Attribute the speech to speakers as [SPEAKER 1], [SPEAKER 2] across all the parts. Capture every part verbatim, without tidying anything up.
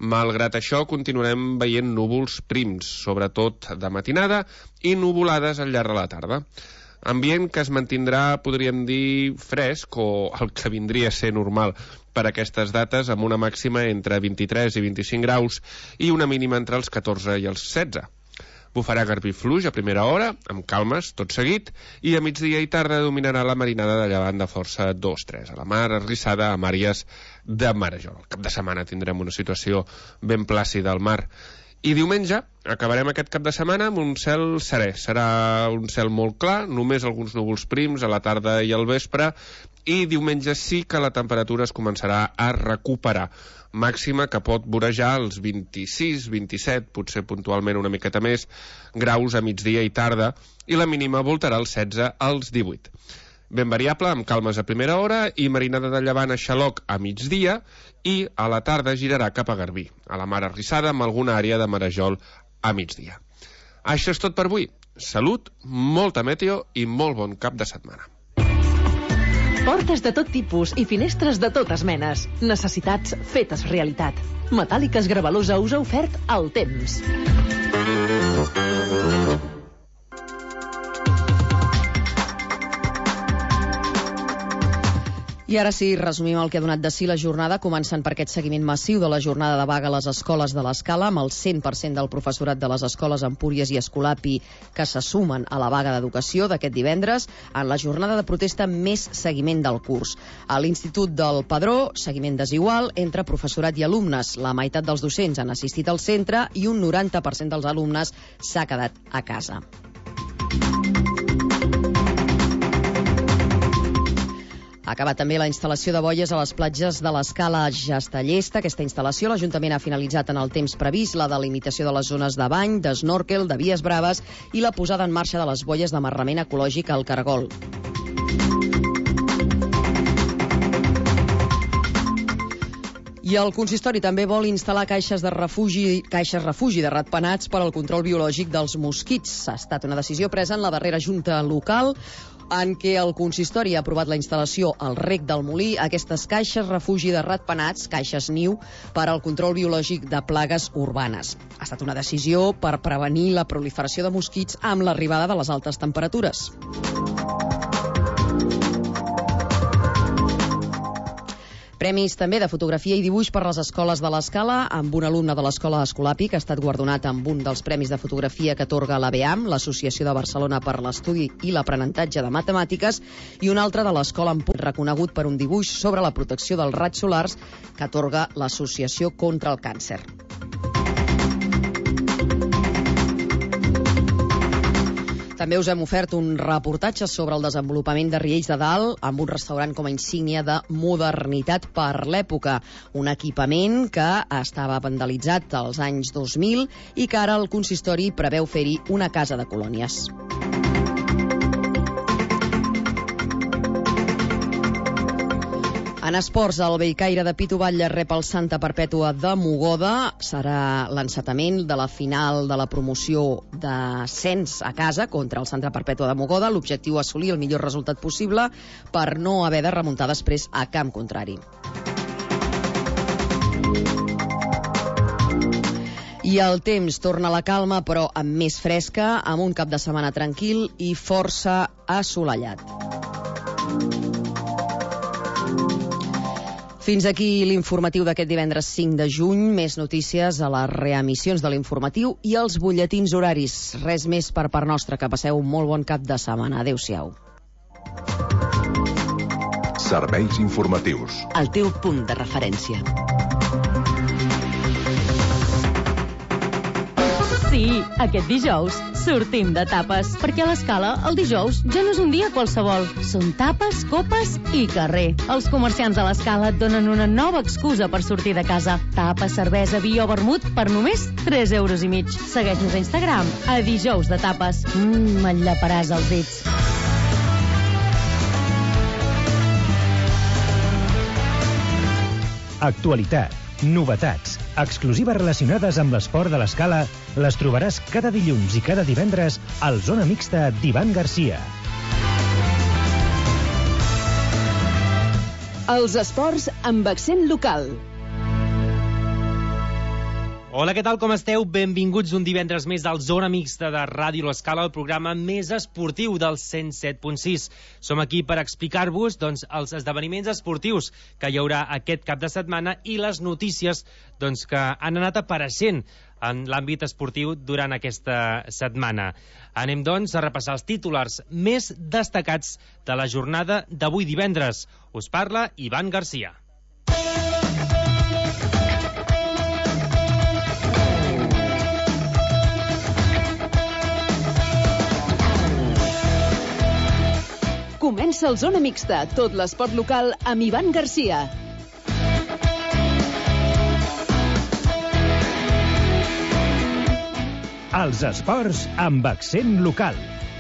[SPEAKER 1] Malgrat això, continuarem veient núvols prims, sobretot de matinada, i nuvolades al llarg de la tarda. Ambient que es mantindrà, podríem dir, fresc, o el que vindria a ser normal per aquestes dates, amb una màxima entre vint-i-tres i vint-i-cinc graus i una mínima entre els catorze i els setze. Bufarà garbí fluix a primera hora, amb calmes, tot seguit, i a migdia i tarda dominarà la marinada de llevant de força dos tres. A la mar, arrissada amb àrees de marejol. Al cap de setmana tindrem una situació ben plàcida al mar. I diumenge acabarem aquest cap de setmana amb un cel serè. Serà un cel molt clar, només alguns núvols prims a la tarda i al vespre, i diumenge sí que la temperatura es començarà a recuperar. Màxima que pot vorejar els vint-i-sis, vint-i-set, potser puntualment una miqueta més, graus a migdia i tarda, i la mínima voltarà els setze als divuit. Ben variable, amb calmes a primera hora i marinada de llevant a xaloc a migdia, i a la tarda girarà cap a Garbí, a la mar arrissada amb alguna àrea de marejol a migdia. Això és tot per avui. Salut, molta meteo i molt bon cap de setmana.
[SPEAKER 2] Portes de tot tipus i finestres de totes menes. Necessitats fetes realitat. Metàl·liques Gravalusa us ha ofert el temps. I ara sí, resumim el que ha donat de si la jornada, començant per aquest seguiment massiu de la jornada de vaga a les escoles de l'Escala, amb el cent per cent del professorat de les escoles Empúries i Escolapi que se sumen a la vaga d'educació d'aquest divendres, en la jornada de protesta més seguiment del curs. A l'Institut del Padró, seguiment desigual entre professorat i alumnes. La meitat dels docents han assistit al centre i un noranta per cent dels alumnes s'ha quedat a casa. Ha acabat també la instal·lació de boies a les platges de l'Escala Jastellesta. Aquesta instal·lació l'Ajuntament ha finalitzat en el temps previst, la delimitació de les zones de bany, d'esnòrquel, de vies braves i la posada en marxa de les boies d'amarrament ecològic al Cargol. I el consistori també vol instal·lar caixes de refugi, caixes refugi de ratpenats per al control biològic dels mosquits. Ha estat una decisió presa en la darrera junta local, en què el consistori ha aprovat la instal·lació al Rec del Molí, aquestes caixes refugi de ratpenats, caixes niu, per al control biològic de plagues urbanes. Ha estat una decisió per prevenir la proliferació de mosquits amb l'arribada de les altes temperatures. Premis també de fotografia i dibuix per les escoles de l'Escala, amb un alumne de l'escola Escolapi que ha estat guardonat amb un dels premis de fotografia que atorga l'A B A M, l'Associació de Barcelona per l'Estudi i l'Aprenentatge de Matemàtiques, i un altre de l'escola Empúries, reconegut per un dibuix sobre la protecció dels raigs solars que atorga l'Associació contra el Càncer. També us hem ofert un reportatge sobre el desenvolupament de Riells de Dalt amb un restaurant com a insígnia de modernitat per l'època. Un equipament que estava vandalitzat als anys dos mil i que ara el consistori preveu fer-hi una casa de colònies. En esports, el Bellcaire de Pitu Batlle rep el Santa Perpètua de Mogoda. Serà l'encetament de la final de la promoció d'ascens a casa contra el Santa Perpètua de Mogoda. L'objectiu és assolir el millor resultat possible per no haver de remuntar després a camp contrari. I el temps torna a la calma, però amb més fresca, amb un cap de setmana tranquil i força assolellat. Fins aquí l'informatiu d'aquest divendres cinc de juny. Més notícies a les reemissions de l'informatiu i els butlletins horaris. Res més per part nostra. Que passeu un molt bon cap de setmana. Adéu-siau.
[SPEAKER 3] Serveis informatius.
[SPEAKER 2] El teu punt de referència.
[SPEAKER 4] Sí, aquest dijous sortim de tapes, perquè a l'Escala el dijous ja no és un dia qualsevol. Són tapes, copes i carrer. Els comerciants de l'Escala et donen una nova excusa per sortir de casa. Tapes, cervesa, vi o vermut per només tres euros i mig. Segueix-nos a Instagram, a dijous de tapes. Mmm, m'enllaparàs els dits.
[SPEAKER 5] Actualitat, novetats, exclusives relacionades amb l'esport de l'Escala les trobaràs cada dilluns i cada divendres al Zona Mixta d'Ivan Garcia.
[SPEAKER 2] Els esports amb accent local.
[SPEAKER 6] Hola, què tal, com esteu? Benvinguts un divendres més al Zona Mixta de Ràdio L'Escala, el programa més esportiu del cent set punt sis. Som aquí per explicar-vos doncs, els esdeveniments esportius que hi haurà aquest cap de setmana i les notícies doncs, que han anat apareixent en l'àmbit esportiu durant aquesta setmana. Anem, doncs, a repassar els titulars més destacats de la jornada d'avui divendres. Us parla Ivan Garcia.
[SPEAKER 7] Comença el Zona Mixta, tot l'esport local amb Ivan Garcia.
[SPEAKER 5] Els esports amb accent local.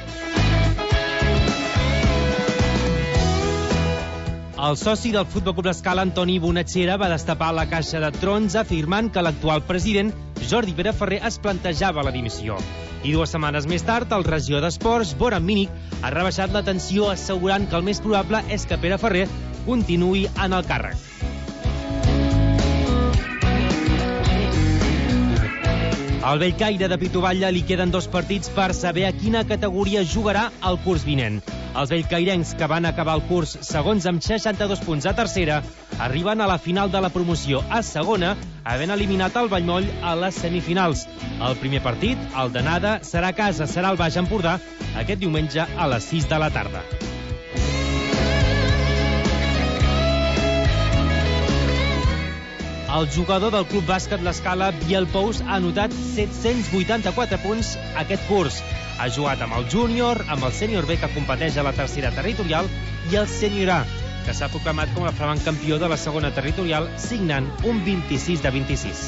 [SPEAKER 6] El soci del Futbol Club L'Escala, Antoni Bonachera, va destapar la caixa de trons afirmant que l'actual president, Jordi Pere Ferrer, es plantejava la dimissió. I dues setmanes més tard, el regidor d'Esports, Boran Mínic, ha rebaixat la tensió assegurant que el més probable és que Pere Ferrer continuï en el càrrec. Al Bellcaire de Pitoballa li queden dos partits per saber a quina categoria jugarà el curs vinent. Els bellcairencs, que van acabar el curs segons amb seixanta-dos punts a tercera, arriben a la final de la promoció a segona, havent eliminat el Vallmoll a les semifinals. El primer partit, el d'anada, serà a casa, serà al Baix Empordà, aquest diumenge a les sis de la tarda. El jugador del Club Bàsquet L'Escala, Biel Pous, ha anotat set-cents vuitanta-quatre punts aquest curs. Ha jugat amb el júnior, amb el sènior B, que competeix a la tercera territorial, i el sènior A, que s'ha proclamat com a flamant campió de la segona territorial, signant un vint-i-sis de vint-i-sis.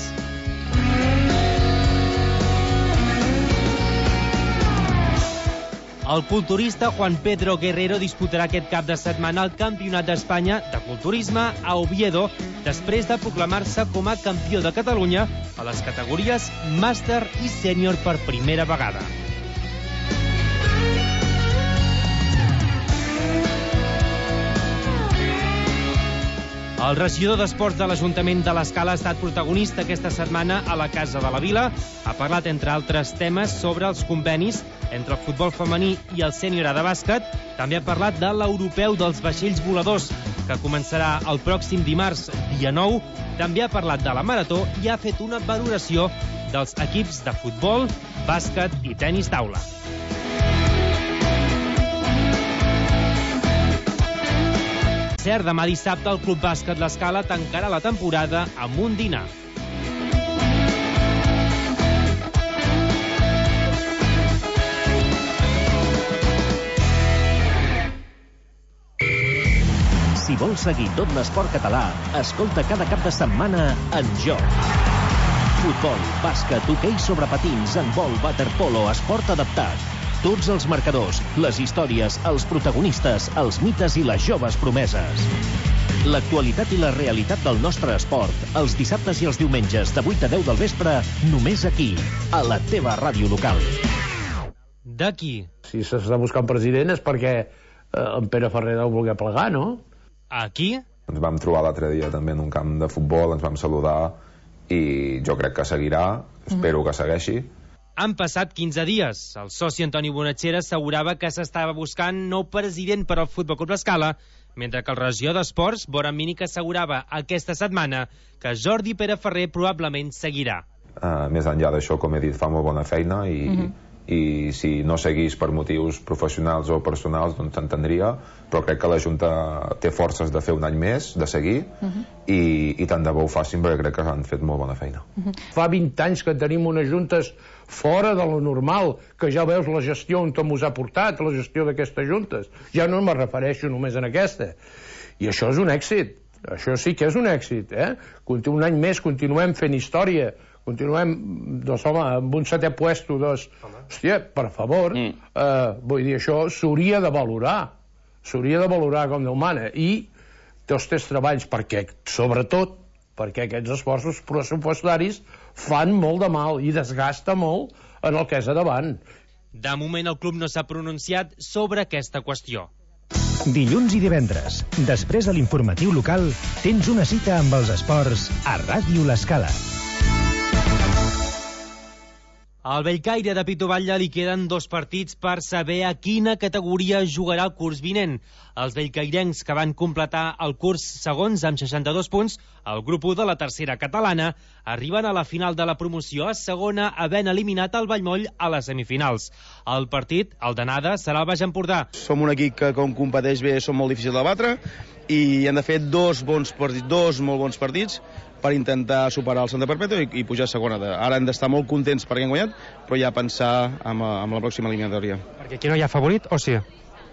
[SPEAKER 6] El culturista Juan Pedro Guerrero disputarà aquest cap de setmana el Campionat d'Espanya de Culturisme a Oviedo, després de proclamar-se com a campió de Catalunya a les categories màster i sènior per primera vegada. El regidor d'Esports de l'Ajuntament de l'Escala ha estat protagonista aquesta setmana a la Casa de la Vila. Ha parlat, entre altres temes, sobre els convenis entre el futbol femení i el sènior A de bàsquet. També ha parlat de l'europeu dels vaixells voladors, que començarà el pròxim dimarts, dia nou. També ha parlat de la marató i ha fet una valoració dels equips de futbol, bàsquet i tenis taula. Cert, demà dissabte el Club Bàsquet L'Escala tancarà la temporada amb un dinar.
[SPEAKER 5] Si vols seguir tot l'esport català, escolta cada cap de setmana En Joc. Futbol, bàsquet, hoquei sobre patins, handbol, waterpolo, esport adaptat. Tots els marcadors, les històries, els protagonistes, els mites i les joves promeses. L'actualitat i la realitat del nostre esport, els dissabtes i els diumenges de vuit a deu del vespre, només aquí, a la teva ràdio local.
[SPEAKER 6] D'aquí.
[SPEAKER 8] Si s'està buscant president és perquè eh, en Pere Ferrer deu voler plegar, no?
[SPEAKER 6] Aquí?
[SPEAKER 9] Ens vam trobar l'altre dia també en un camp de futbol, ens vam saludar i jo crec que seguirà, espero que segueixi.
[SPEAKER 6] Han passat quinze dies. El soci Antoni Bonachera assegurava que s'estava buscant nou president per al Futbol Club L'Escala, mentre que el regidor d'Esports, Boran Mínic, assegurava aquesta setmana que Jordi Pere Ferrer probablement seguirà.
[SPEAKER 9] Uh, més enllà d'això, com he dit, fa molt bona feina i, uh-huh. i si no seguís per motius professionals o personals, doncs s'entendria, però crec que la Junta té forces de fer un any més, de seguir, uh-huh. i, i tant de bo ho facin, perquè crec que han fet molt bona feina.
[SPEAKER 8] Uh-huh. Fa vint anys que tenim unes juntes fora de lo normal, que ja veus la gestió on mos ha portat, la gestió d'aquestes juntes. Ja no me refereixo només en aquesta. I això és un èxit. Això sí que és un èxit, eh? Un any més continuem fent història, continuem, doncs, home, amb un setè puesto, doncs, hòstia, per favor, mm. eh, vull dir, això s'hauria de valorar, s'hauria de valorar com Déu mana, i tots els treballs, perquè, sobretot, perquè aquests esforços pressupostaris fan molt de mal i desgasta molt en el que és a davant.
[SPEAKER 6] De moment el club no s'ha pronunciat sobre aquesta qüestió.
[SPEAKER 5] Dilluns i divendres, després de l'informatiu local, tens una cita amb els esports a Ràdio L'Escala.
[SPEAKER 6] Al Bellcaire de Pitu Batlle li queden dos partits per saber a quina categoria jugarà el curs vinent. Els bellcairencs, que van completar el curs segons amb seixanta-dos punts, el grup u de la tercera catalana, arriben a la final de la promoció a segona, havent eliminat el Vallmoll a les semifinals. El partit, el d'anada, serà al Baix Empordà.
[SPEAKER 10] Som un equip que, com competeix bé, som molt difícils de batre i hem de fer dos bons partits, dos molt bons partits per intentar superar el Santa Perpètua i, i pujar a segona. Ara hem d'estar molt contents perquè hem guanyat, però ja pensar en, en la pròxima eliminatòria.
[SPEAKER 11] Perquè aquí no hi ha favorit, o sí?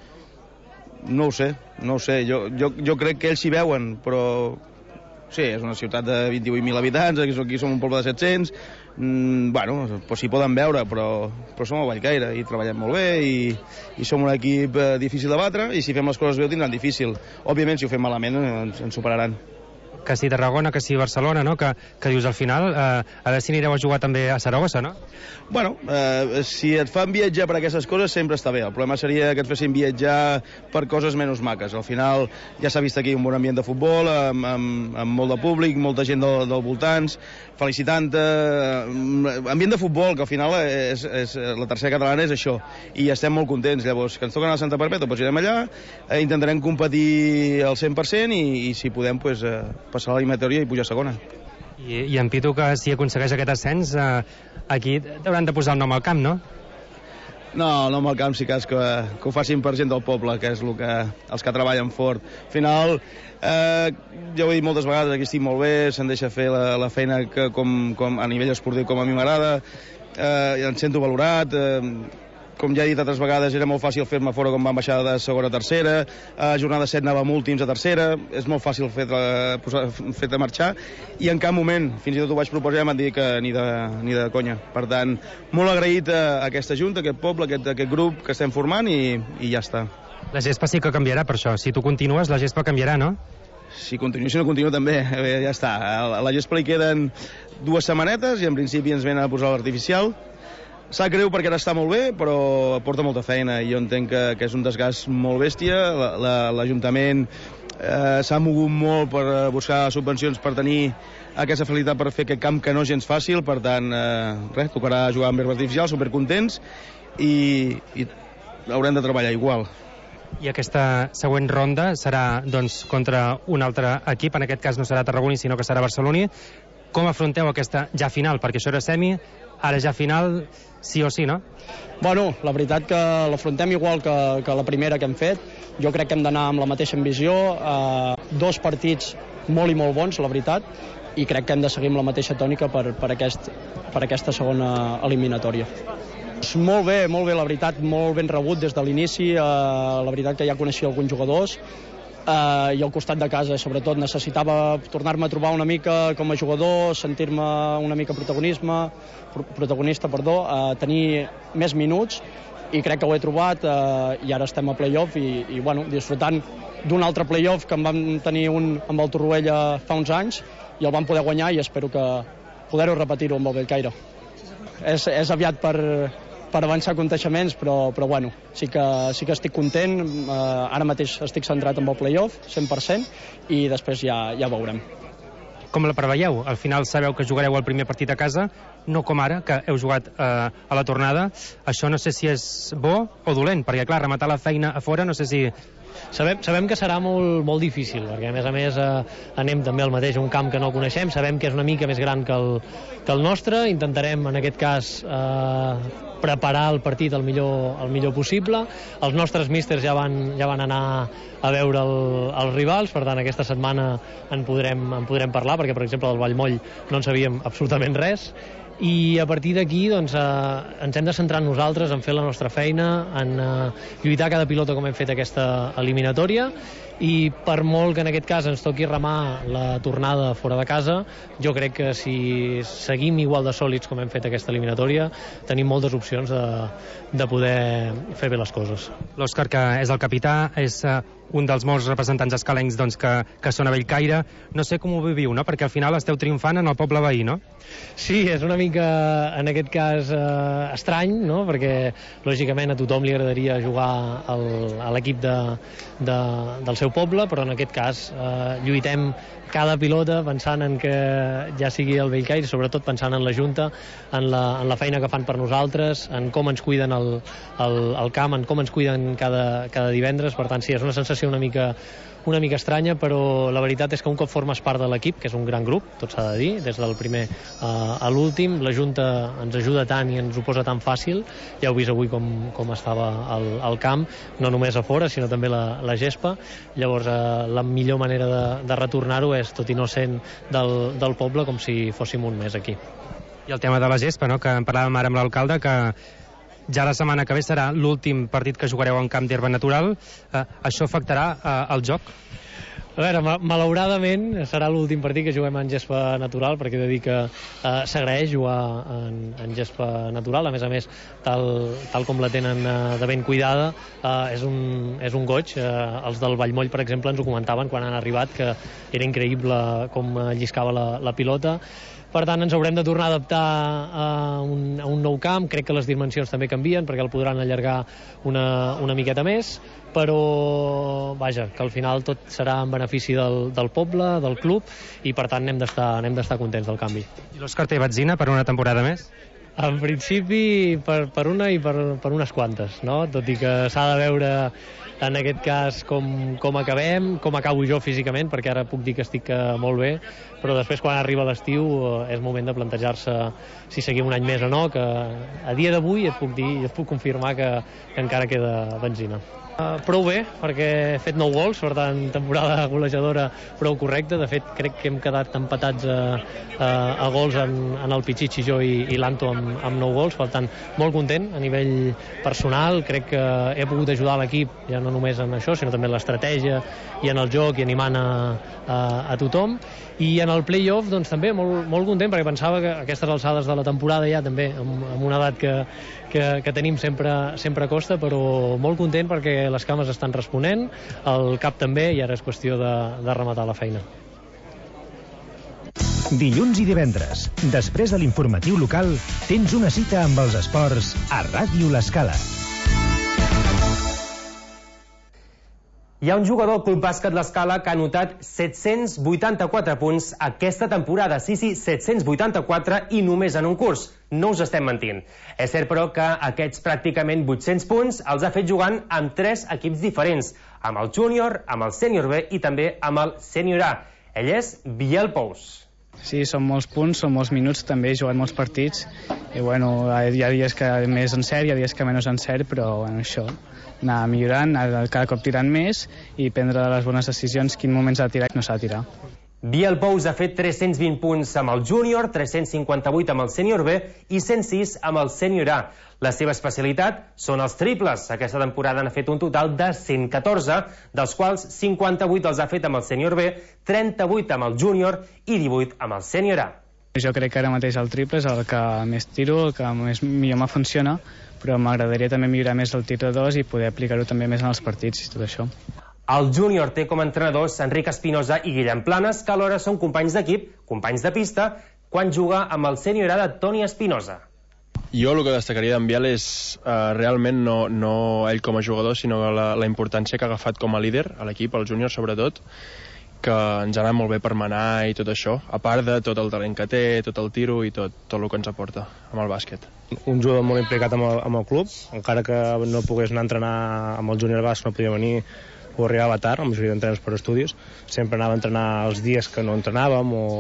[SPEAKER 10] No ho sé, no ho sé. Jo, jo, jo crec que ells s'hi veuen, però sí, és una ciutat de vint-i-vuit mil habitants, aquí, aquí som un poble de set-cents, mm, bueno, pues s'hi poden veure, però, però som a Bellcaire i treballem molt bé i, i som un equip eh, difícil de batre i si fem les coses bé ho tindran difícil. Òbviament, si ho fem malament ens, ens superaran.
[SPEAKER 11] Que si Tarragona, que si Barcelona, no? Que, que dius al final, eh, a veure si anireu a jugar també a Saragossa, no?
[SPEAKER 10] Bueno, eh, si et fan viatjar per aquestes coses sempre està bé. El problema seria que et fessin viatjar per coses menys maques. Al final ja s'ha vist aquí un bon ambient de futbol, amb, amb, amb molt de públic, molta gent del, del voltants, felicitant-te, ambient de futbol, que al final és, és, la tercera catalana és això, i estem molt contents. Llavors, que ens toquen a la Santa Perpètua, doncs irem allà, eh, intentarem competir al cent per cent i, i si podem, pues, eh, passar a l'eliminatòria i pujar a segona.
[SPEAKER 11] I, i en Pitu, que si aconsegueix aquest ascens, eh, aquí hauran de posar el nom al camp, no?
[SPEAKER 10] No, el nom al camp sí que és que, que ho facin per gent del poble, que és el que, els que treballen fort. Al final, eh, ja ho he dit moltes vegades, aquí estic molt bé, se'm deixa fer la, la feina que com, com, a nivell esportiu com a mi m'agrada, eh, em sento valorat, eh, com ja he dit altres vegades, era molt fàcil fer-me fora quan vam baixar de segona a tercera, a jornada set anàvem últims a tercera, és molt fàcil fer de, fer de marxar, i en cap moment, fins i tot ho vaig proposar, m'han dit que ni de, ni de conya. Per tant, molt agraït a aquesta junta, a aquest poble, a aquest, a aquest grup que estem formant, i, i ja està.
[SPEAKER 11] La gespa sí que canviarà per això. Si tu continues, la gespa canviarà, no?
[SPEAKER 10] Si continuo, si no continuo també, ja està. A la gespa li queden dues setmanetes i en principi ens venen a posar l'artificial. Sap greu perquè ara està molt bé, però porta molta feina i jo entenc que, que és un desgast molt bèstia. L'Ajuntament eh, s'ha mogut molt per buscar subvencions per tenir aquesta facilitat per fer aquest camp que no és gens fàcil, per tant, eh, res, tocarà jugar amb herba artificial, supercontents, i, i haurem de treballar igual.
[SPEAKER 11] I aquesta següent ronda serà doncs, contra un altre equip, en aquest cas no serà tarragoní, sinó que serà barceloní. Com afronteu aquesta ja final? Perquè això era semi, ara ja final, sí o sí, no?
[SPEAKER 12] Bueno, la veritat que l'afrontem igual que, que la primera que hem fet. Jo crec que hem d'anar amb la mateixa ambició, eh, dos partits molt i molt bons, la veritat, i crec que hem de seguir amb la mateixa tònica per, per, aquest, per aquesta segona eliminatòria. Molt bé, molt bé, la veritat, molt ben rebut des de l'inici, eh, la veritat que ja coneixia alguns jugadors, Uh, i al costat de casa, sobretot, necessitava tornar-me a trobar una mica com a jugador, sentir-me una mica protagonisme, pro protagonista, perdó, uh, tenir més minuts, i crec que ho he trobat, uh, i ara estem a play-off i, i bueno, disfrutant d'un altre play-off que en vam tenir un amb el Torroella fa uns anys i el vam poder guanyar, i espero que poder-ho repetir-ho amb el Bellcaire. És, és aviat per... per avançar aconteixements, però, però bueno, sí que, sí que estic content, eh, ara mateix estic centrat en el play-off, cent per cent, i després ja, ja veurem.
[SPEAKER 11] Com la preveieu? Al final sabeu que jugareu el primer partit a casa, no com ara, que heu jugat eh, a la tornada. Això no sé si és bo o dolent, perquè clar, rematar la feina a fora, no sé si...
[SPEAKER 13] Sabem, sabem que serà molt, molt difícil, perquè a més a més eh, anem també al mateix a un camp que no coneixem, sabem que és una mica més gran que el, que el nostre, intentarem en aquest cas eh, preparar el partit el millor, el millor possible. Els nostres místers ja van, ja van anar a veure el, els rivals, per tant aquesta setmana en podrem, en podrem parlar, perquè per exemple del Vallmoll no en sabíem absolutament res, i a partir d'aquí doncs, eh, ens hem de centrar en nosaltres, en fer la nostra feina, en eh, lluitar cada pilota com hem fet aquesta eliminatòria, i per molt que en aquest cas ens toqui remar la tornada fora de casa, jo crec que si seguim igual de sòlids com hem fet aquesta eliminatòria, tenim moltes opcions de, de poder fer bé les coses.
[SPEAKER 11] L'Òscar, que és el capità, és uh, un dels molts representants escalencs doncs, que, que són a Bellcaire. No sé com ho viviu, no? Perquè al final esteu triomfant en el poble veí, no?
[SPEAKER 13] Sí, és una mica, en aquest cas, eh, estrany, no? Perquè, lògicament, a tothom li agradaria jugar al, a l'equip de, de, del seu poble, però en aquest cas eh, lluitem cada pilota pensant en que ja sigui el Bellcaire, sobretot pensant en la Junta, en la, en la feina que fan per nosaltres, en com ens cuiden el, el, el camp, en com ens cuiden cada, cada divendres. Per tant, sí, és una sensació una mica, una mica estranya, però la veritat és que un cop formes part de l'equip, que és un gran grup, tot s'ha de dir, des del primer uh, a l'últim, la Junta ens ajuda tant i ens ho posa tan fàcil. Ja heu vist avui com, com estava el, el camp, no només a fora, sinó també la, la gespa. Llavors, uh, la millor manera de, de retornar-ho és tot innocent del, del poble, com si fóssim un més aquí.
[SPEAKER 11] I el tema de la gespa, no?, que en parlàvem ara amb l'alcalde, que ja la setmana que ve serà l'últim partit que jugareu en camp d'herba natural. Eh, això afectarà eh, el joc?
[SPEAKER 13] A veure, malauradament serà l'últim partit que juguem en gespa natural, perquè he de dir que eh, s'agraeix jugar en, en gespa natural. A més a més, tal, tal com la tenen eh, de ben cuidada, eh, és, un, és un goig. Eh, els del Vallmoll, per exemple, ens ho comentaven quan han arribat, que era increïble com lliscava la, la pilota. Per tant, ens haurem de tornar a adaptar a un, a un nou camp. Crec que les dimensions també canvien, perquè el podran allargar una, una miqueta més, però, vaja, que al final tot serà en benefici del, del poble, del club, i per tant n'hem d'estar n'hem d'estar contents del canvi.
[SPEAKER 11] I l'Òscar té batzina per una temporada més?
[SPEAKER 13] En principi, per, per una i per, per unes quantes, no? Tot i que s'ha de veure en aquest cas com, com acabem, com acabo jo físicament, perquè ara puc dir que estic molt bé, però després quan arriba l'estiu és moment de plantejar-se si seguim un any més o no, que a dia d'avui et puc dir, et puc confirmar que, que encara queda benzina. Uh, prou bé, perquè he fet nou gols, per tant, temporada golejadora prou correcta. De fet, crec que hem quedat empatats a, a, a gols en, en el Pichichi, jo i, i l'Anto amb, amb nou gols, per tant, molt content a nivell personal. Crec que he pogut ajudar l'equip, ja no només en això, sinó també en l'estratègia i en el joc i animant a, a, a tothom. I en el play-off, doncs també molt, molt content, perquè pensava que a aquestes alçades de la temporada ja també, amb, amb una edat que, que, que tenim sempre, sempre costa, però molt content perquè les cames estan responent, el cap també, i ara és qüestió de, de rematar la feina.
[SPEAKER 5] Dilluns i divendres, després de l'informatiu local, tens una cita amb els esports a Ràdio L'Escala.
[SPEAKER 14] Hi ha un jugador del Club Bàsquet L'Escala que ha anotat set-cents vuitanta-quatre punts aquesta temporada. Sí, sí, set-cents vuitanta-quatre i només en un curs. No us estem mentint. És cert, però, que aquests pràcticament vuit-cents punts els ha fet jugant amb tres equips diferents, amb el júnior, amb el sènior B i també amb el sènior A. Ell és Biel Pous.
[SPEAKER 15] Sí, són molts punts, són molts minuts, també he jugat molts partits i bueno, hi ha dies que més en cert, hi ha dies que menys en cert, però bueno, això, anar millorant, anar cada cop tirant més i prendre les bones decisions, quin moment s'ha de tirar i no s'ha de tirar.
[SPEAKER 14] Biel Pous ha fet tres-cents vint punts amb el júnior, tres-cents cinquanta-vuit amb el sènior B i cent sis amb el sènior A. La seva especialitat són els triples. Aquesta temporada n'ha fet un total de cent catorze, dels quals cinquanta-vuit els ha fet amb el sènior B, trenta-vuit amb el júnior i divuit amb el sènior A.
[SPEAKER 15] Jo crec que ara mateix el triple és el que més tiro, el que més millor me funciona, però m'agradaria també millorar més el tir de dos i poder aplicar-ho també més en els partits i tot això.
[SPEAKER 14] El júnior té com a entrenadors Enric Espinosa i Guillem Planes, que alhora són companys d'equip, companys de pista, quan juga amb el sènior A de Toni Espinosa.
[SPEAKER 16] Jo el que destacaria d'en Biel és uh, realment no, no ell com a jugador, sinó la, la importància que ha agafat com a líder a l'equip, al júnior sobretot, que ens ha anat molt bé per manar i tot això, a part de tot el talent que té, tot el tiro i tot, tot el que ens aporta amb el bàsquet.
[SPEAKER 17] Un jugador molt implicat amb el, amb el club, encara que no pogués anar a entrenar amb el júnior basc, no podia venir o arribava tard, la majoria d'entrenaments per estudis, sempre anava a entrenar els dies que no entrenàvem o,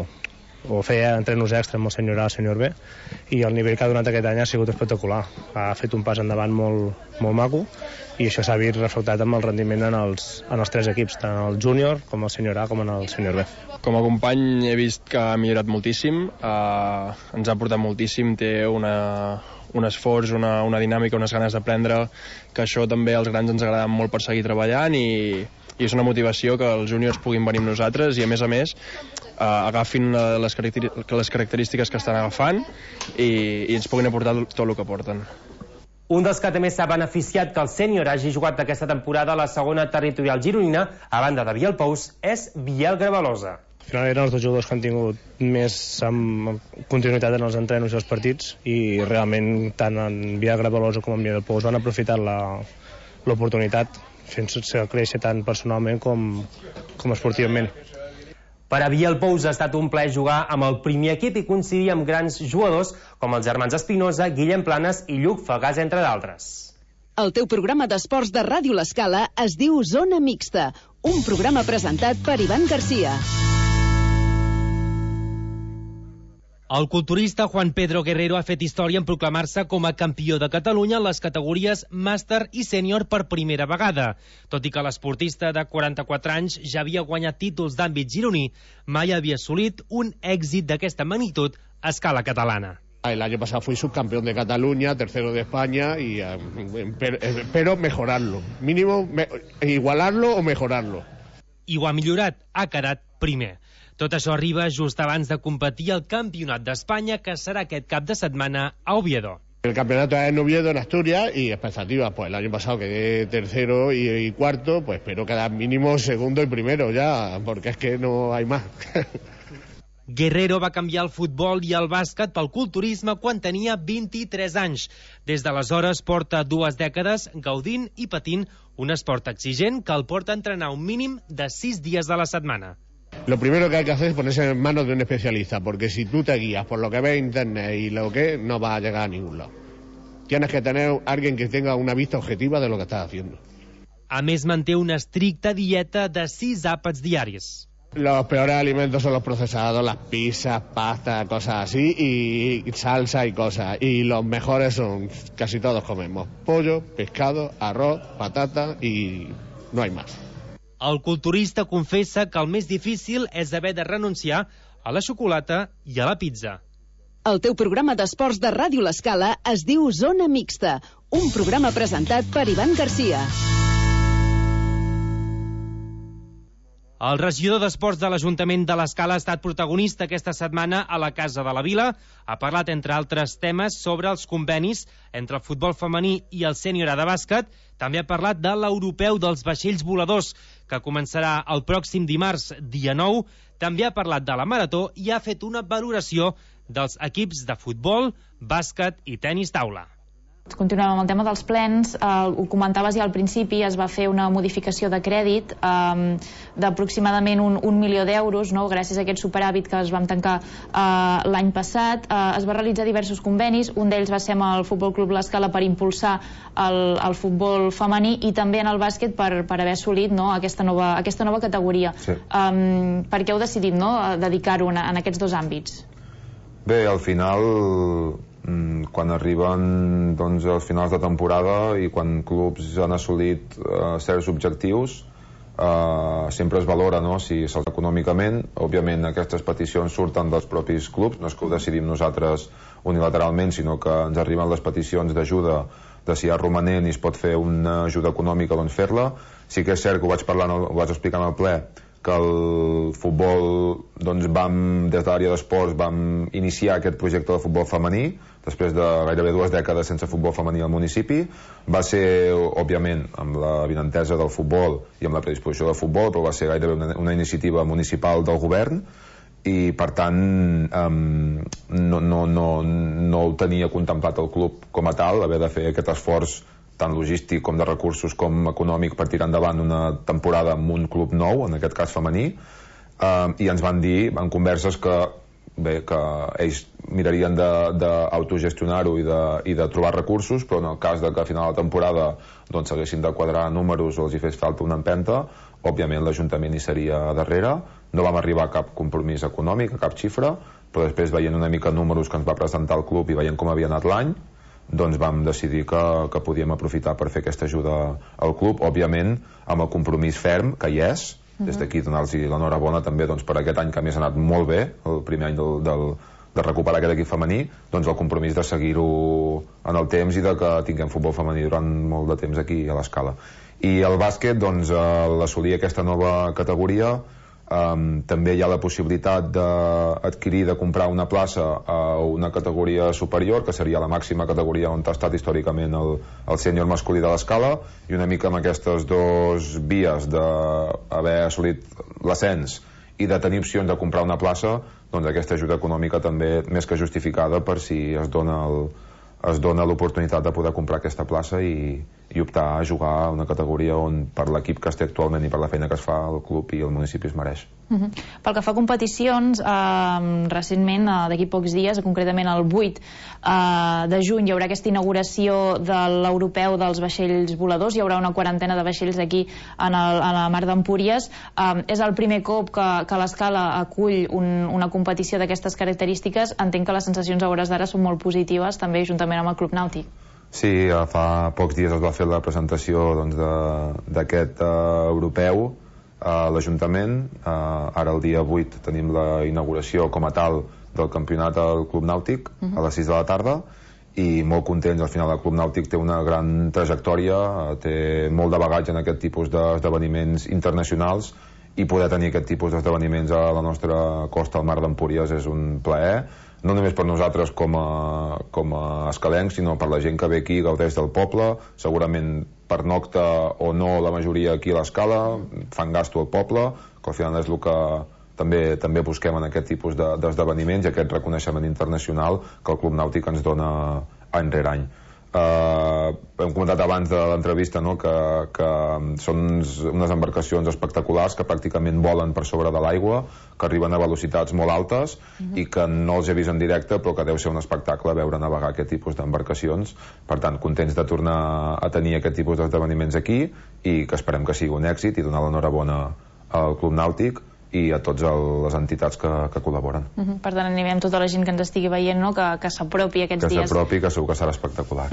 [SPEAKER 17] o feia entrenos extra amb el sènior A, el sènior B, i el nivell que ha donat aquest any ha sigut espectacular. Ha fet un pas endavant molt, molt maco i això s'ha vist reflectat amb el rendiment en els, en els tres equips, tant el júnior com el sènior A com en el sènior B.
[SPEAKER 16] Com a company he vist que ha millorat moltíssim, eh, ens ha portat moltíssim, té una, un esforç, una, una dinàmica, unes ganes d'aprendre, que això també als grans ens agrada molt per seguir treballant i, i és una motivació que els júniors puguin venir amb nosaltres i a més a més eh, agafin les, les característiques que estan agafant i, i ens puguin aportar tot el que porten.
[SPEAKER 14] Un dels que també s'ha beneficiat que el sènior hagi jugat aquesta temporada a la segona territorial gironina, a banda de Biel Pous, és Biel Gravalosa.
[SPEAKER 17] Al final eren els dos jugadors que han tingut més amb continuïtat en els entrenos i els partits, i realment tant en Biel Gravalosa com en Biel Pous van aprofitar l'oportunitat fent-se créixer tant personalment com, com esportivament.
[SPEAKER 14] Per a Biel Pous ha estat un plaer jugar amb el primer equip i coincidir amb grans jugadors com els germans Espinosa, Guillem Planes i Lluc Fagàs, entre d'altres.
[SPEAKER 7] El teu programa d'esports de Ràdio L'Escala es diu Zona Mixta, un programa presentat per Ivan Garcia.
[SPEAKER 6] El culturista Juan Pedro Guerrero ha fet història en proclamar-se com a campió de Catalunya en les categories màster i sènior per primera vegada. Tot i que l'esportista de quaranta-quatre anys ja havia guanyat títols d'àmbit gironí, mai havia assolit un èxit d'aquesta magnitud a escala catalana.
[SPEAKER 18] El año pasado fui subcampeón de Cataluña, tercero de España y eh, espero mejorarlo. Mínimo me, igualarlo o mejorarlo.
[SPEAKER 6] I ho ha millorat, ha quedat primer. Tot això arriba just abans de competir al Campionat d'Espanya, que serà aquest cap de setmana a Oviedo.
[SPEAKER 18] El campeonato es en Oviedo, en Asturias, y expectativas, pues el año pasado quedé tercero y, y cuarto, pues espero quedar mínimo segundo y primero ya, porque es que no hay más.
[SPEAKER 6] Guerrero va canviar el futbol i el bàsquet pel culturisme quan tenia vint-i-tres anys. Des d'aleshores porta dues dècades gaudint i patint un esport exigent que el porta a entrenar un mínim de sis dies a la setmana.
[SPEAKER 18] Lo primero que hay que hacer es ponerse en manos de un especialista, porque si tú te guías por lo que ves en internet y lo que, no vas a llegar a ningún lado. Tienes que tener alguien que tenga una vista objetiva de lo que estás haciendo.
[SPEAKER 6] A més, manté una estricta dieta de sis àpats diaris.
[SPEAKER 18] Los peores alimentos son los procesados, las pizzas, pasta, cosas así, y salsa y cosas. Y los mejores son, casi todos comemos, pollo, pescado, arroz, patata y no hay más.
[SPEAKER 6] El culturista confessa que el més difícil és haver de renunciar a la xocolata i a la pizza.
[SPEAKER 7] El teu programa d'esports de Ràdio L'Escala es diu Zona Mixta, un programa presentat per Ivan Garcia.
[SPEAKER 6] El regidor d'Esports de l'Ajuntament de l'Escala ha estat protagonista aquesta setmana a la Casa de la Vila. Ha parlat, entre altres temes, sobre els convenis entre el futbol femení i el sènior A de bàsquet. També ha parlat de l'europeu dels vaixells voladors, que començarà el pròxim dimarts, dia nou. També ha parlat de la marató i ha fet una valoració dels equips de futbol, bàsquet i tenis taula.
[SPEAKER 19] Continuem amb el tema dels plens. Eh, ho comentaves ja al principi, es va fer una modificació de crèdit eh, d'aproximadament un, un milió d'euros, no? Gràcies a aquest superàvit que es vam tancar eh, l'any passat. Eh, es va realitzar diversos convenis, un d'ells va ser amb el Futbol Club L'Escala per impulsar el, el futbol femení i també en el bàsquet per, per haver assolit, no, aquesta, nova, aquesta nova categoria. Sí. Eh, per què heu decidit, no, dedicar-ho en, en aquests dos àmbits?
[SPEAKER 9] Bé, al final, quan arriben doncs, els finals de temporada i quan clubs han assolit eh, certs objectius, eh, sempre es valora, no?, si se'ls econòmicament. Òbviament aquestes peticions surten dels propis clubs, no és que ho decidim nosaltres unilateralment, sinó que ens arriben les peticions d'ajuda, de si hi ha romanent i es pot fer una ajuda econòmica, doncs fer-la. Sí que és cert que ho vaig parlar, ho vaig explicar en el ple, que el futbol, doncs vam, des de l'àrea d'esports, vam iniciar aquest projecte de futbol femení, després de gairebé dues dècades sense futbol femení al municipi. Va ser, òbviament, amb la vinentesa del futbol i amb la predisposició del futbol, però va ser gairebé una, una iniciativa municipal del govern, i per tant um, no, no, no, no ho tenia contemplat el club com a tal, haver de fer aquest esforç tant logístic com de recursos com econòmic per tirar endavant una temporada amb un club nou, en aquest cas femení, uh, i ens van dir en converses que, bé, que ells mirarien d'autogestionar-ho i, de, i de trobar recursos, però en el cas de que a final de temporada doncs, s'haguessin de quadrar números o els hi fes falta una empenta, òbviament l'Ajuntament hi seria darrere. No vam arribar a cap compromís econòmic, a cap xifra, però després, veient una mica números que ens va presentar el club i veient com havia anat l'any, doncs vam decidir que, que podíem aprofitar per fer aquesta ajuda al club, òbviament amb el compromís ferm que hi és. Uh-huh. Des d'aquí donar-los l'enhorabona també doncs, per aquest any que a més ha anat molt bé, el primer any del, del, de recuperar aquest equip femení, doncs el compromís de seguir-ho en el temps i de que tinguem futbol femení durant molt de temps aquí a l'Escala. I el bàsquet, doncs, a l'assolir aquesta nova categoria, Um, també hi ha la possibilitat d'adquirir, de comprar una plaça a una categoria superior, que seria la màxima categoria on ha estat històricament el, el sènior masculí de l'Escala, i una mica amb aquestes dues vies d'haver assolit l'ascens i de tenir opcions de comprar una plaça, doncs aquesta ajuda econòmica també més que justificada per si es dona el, es dona l'oportunitat de poder comprar aquesta plaça i, i optar a jugar a una categoria on per l'equip que es té actualment i per la feina que es fa el club i el municipi es mereix.
[SPEAKER 19] Uh -huh. Pel que fa a competicions, eh, recentment, eh, d'aquí pocs dies, concretament el vuit eh, de juny, hi haurà aquesta inauguració de l'europeu dels vaixells voladors. Hi haurà una quarantena de vaixells aquí en, el, en la mar d'Empúries. Eh, és el primer cop que, que l'Escala acull un, una competició d'aquestes característiques. Entenc que les sensacions a hores d'ara són molt positives, també juntament amb el Club Nàutic.
[SPEAKER 9] Sí, fa pocs dies es va fer la presentació doncs, d'aquest uh, europeu a l'Ajuntament. Uh, ara el dia vuit tenim la inauguració com a tal del campionat al Club Nàutic uh-huh. a les sis de la tarda, i molt contents. Al final el Club Nàutic té una gran trajectòria, uh, té molt de bagatge en aquest tipus d'esdeveniments internacionals, i poder tenir aquest tipus d'esdeveniments a la nostra costa, al mar d'Empúries, és un plaer, no només per nosaltres com a, com a escalencs, sinó per la gent que ve aquí i gaudeix del poble. Segurament pernocta o no la majoria aquí a l'Escala, fan gasto al poble, que al final és el que també també busquem en aquest tipus d'esdeveniments, i aquest reconeixement internacional que el Club Nàutic ens dona any rere any. Uh, hem comentat abans de l'entrevista, no?, que, que són uns, unes embarcacions espectaculars que pràcticament volen per sobre de l'aigua, que arriben a velocitats molt altes uh-huh. i que no els he vist en directe, però que deu ser un espectacle veure navegar aquest tipus d'embarcacions. Per tant, contents de tornar a tenir aquest tipus d'esdeveniments aquí, i que esperem que sigui un èxit, i donar l'enhorabona al Club Nàutic i a totes les entitats que, que col·laboren.
[SPEAKER 19] Uh -huh. Per tant, animem tota la gent que ens estigui veient, no?, que, que s'apropi aquests
[SPEAKER 9] que
[SPEAKER 19] dies.
[SPEAKER 9] Que s'apropi, que segur que serà espectacular.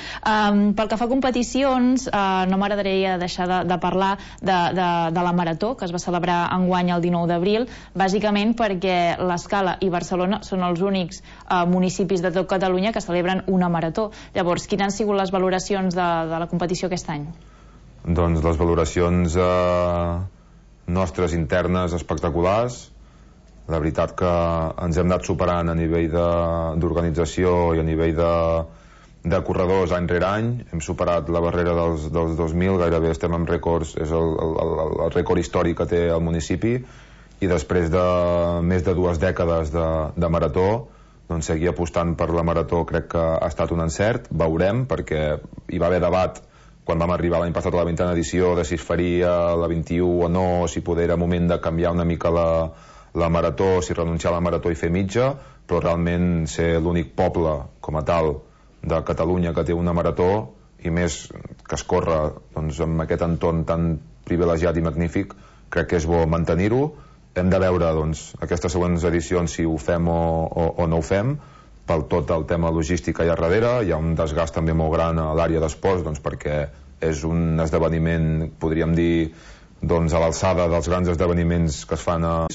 [SPEAKER 19] um, pel que fa a competicions, uh, no m'agradaria deixar de, de parlar de, de, de la Marató, que es va celebrar enguany el dinou d'abril, bàsicament perquè l'Escala i Barcelona són els únics uh, municipis de tot Catalunya que celebren una Marató. Llavors, quines han sigut les valoracions de, de la competició aquest any?
[SPEAKER 9] Doncs les valoracions... Uh... nostres internes espectaculars. La veritat que ens hem anat superant a nivell d'organització i a nivell de, de corredors any rere any. Hem superat la barrera dels, dels dos mil, gairebé estem amb rècords, és el, el, el rècord històric que té el municipi, i després de més de dues dècades de, de marató, doncs seguir apostant per la marató crec que ha estat un encert. Veurem, perquè hi va haver debat quan vam arribar l'any passat a la vintena edició de si es faria la vint-i-u o no, si poder era moment de canviar una mica la, la marató, si renunciar a la marató i fer mitja, però realment ser l'únic poble com a tal de Catalunya que té una marató, i més que es corre doncs, amb aquest entorn tan privilegiat i magnífic, crec que és bo mantenir-ho. Hem de veure doncs, aquestes següents edicions si ho fem o, o, o no ho fem. Per tot el tema logística allà darrere hi ha un desgast també molt gran a l'àrea d'esports, doncs, perquè és un esdeveniment, podríem dir, doncs, a l'alçada dels grans esdeveniments que es fan a...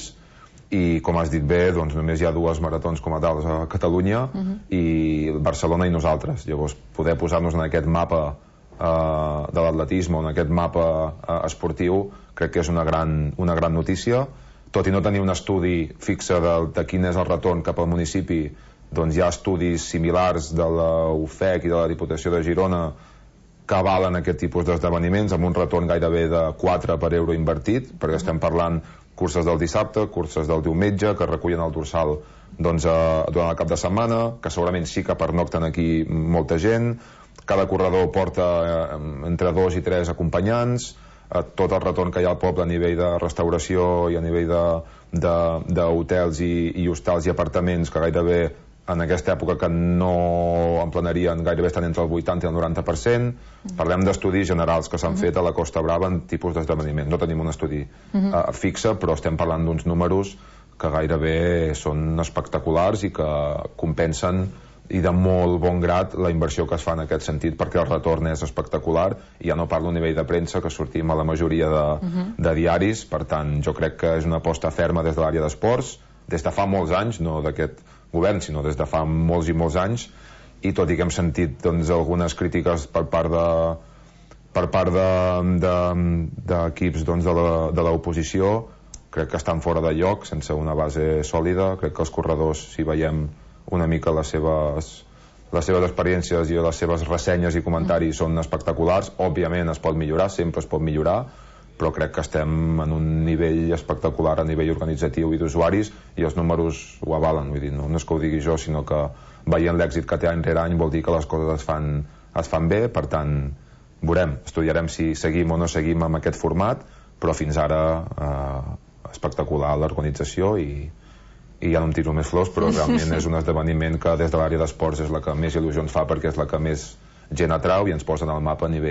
[SPEAKER 9] i com has dit bé, doncs, només hi ha dues maratons com a tals a Catalunya, uh-huh. i Barcelona i nosaltres. Llavors poder posar-nos en aquest mapa eh, de l'atletisme, en aquest mapa eh, esportiu, crec que és una gran, una gran notícia. Tot i no tenir un estudi fixe de, de quin és el retorn cap al municipi, doncs hi ha estudis similars de la U F E C i de la Diputació de Girona que avalen aquest tipus d'esdeveniments amb un retorn gairebé de quatre per euro invertit, perquè estem parlant curses del dissabte, curses del diumenge, que recullen el dorsal doncs, eh, durant el cap de setmana, que segurament sí que pernocten aquí molta gent. Cada corredor porta eh, entre dos i tres acompanyants, eh, tot el retorn que hi ha al poble a nivell de restauració i a nivell d'hotels i, i hostals i apartaments, que gairebé en aquesta època que no emplenarien, gairebé estan entre el vuitanta i el noranta per cent. Parlem d'estudis generals que s'han uh -huh. fet a la Costa Brava en tipus d'esdeveniment. No tenim un estudi uh -huh. uh, fixe, però estem parlant d'uns números que gairebé són espectaculars i que compensen i de molt bon grat la inversió que es fa en aquest sentit, perquè el retorn és espectacular, i ja no parlo a nivell de premsa, que sortim a la majoria de, uh -huh. de diaris. Per tant, jo crec que és una aposta ferma des de l'àrea d'esports, des de fa molts anys, no d'aquest govern, sinó des de fa molts i molts anys, i tot i que hem sentit doncs, algunes crítiques per part de per part d'equips de, de, doncs, de l'oposició, crec que estan fora de lloc, sense una base sòlida. Crec que els corredors, si veiem una mica les seves, les seves experiències i les seves ressenyes i comentaris, són espectaculars. Òbviament es pot millorar, sempre es pot millorar, però crec que estem en un nivell espectacular a nivell organitzatiu i d'usuaris, i els números ho avalen. Vull dir, no, no és que ho digui jo, sinó que veient l'èxit que té any rere any vol dir que les coses es fan, es fan bé. Per tant, veurem, estudiarem si seguim o no seguim amb aquest format, però fins ara eh, espectacular l'organització, i, i ja no em tiro més flors, però realment és un esdeveniment que des de l'àrea d'esports és la que més il·lusió ens fa, perquè és la que més gent atrau i ens posa en el mapa a nivell